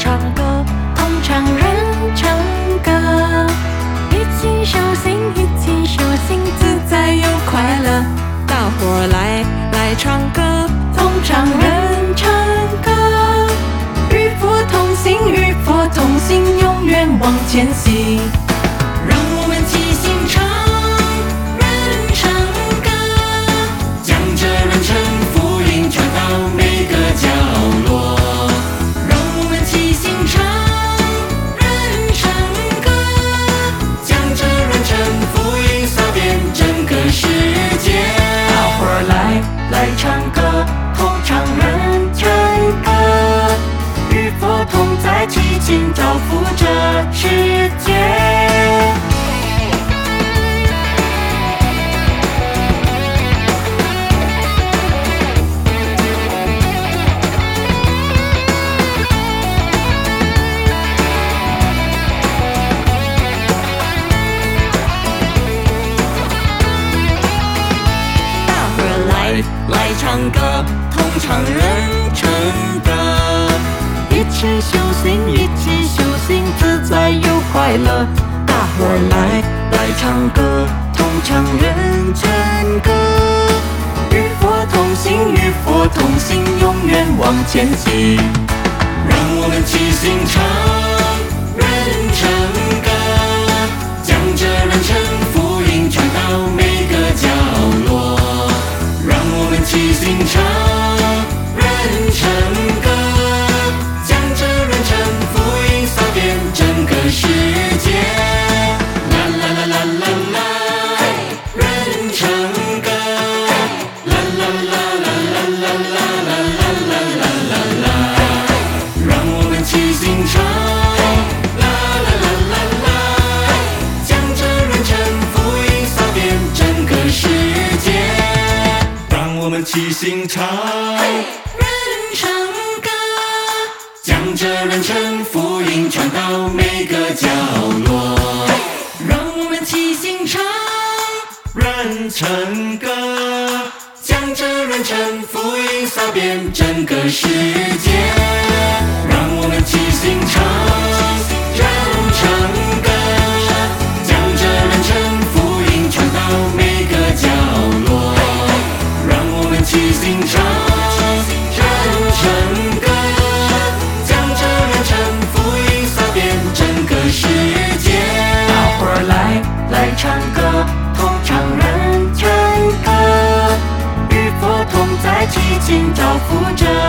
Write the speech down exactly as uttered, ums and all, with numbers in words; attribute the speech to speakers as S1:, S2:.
S1: 唱歌，同唱人唱歌，一起修行，一起修行，自在又快乐。大伙儿来来唱歌，同唱人唱歌，与佛同行，与佛同行，永远往前行。让我们齐心唱人唱歌，将这人称福音传到每个角落。让我们齐心唱人唱歌，将这人称福音扫遍整个世界。大伙儿来来唱歌，同唱人唱歌，与佛同在，齐心造福这世界。来唱歌，同唱人唱歌，一起修行，一起修行，自在又快乐。大伙儿来来唱歌，同唱人唱歌，与佛同行，与佛同行，永远往前行。让我们齐心唱人唱歌，将这人称福音传到每个角落。让我们齐心唱人唱歌，将这人称福音扫遍整个世界。啦啦啦啦啦啦，人唱歌，啦啦啦啦啦啦啦啦啦啦啦啦啦，让我们齐心唱，啦啦啦啦啦，将这人称福音扫遍整个世界。我们齐心唱人唱歌，将这人称福音传到每个角落。让我们齐心唱人唱歌，将这人称福音扫遍整个世界。让我们齐心唱人唱歌，将这人称福音传到每个角落。齐心唱人唱歌，将这人称福音扫遍整个世界。大伙儿来来唱歌，同唱人唱歌，与佛同在，齐心造福这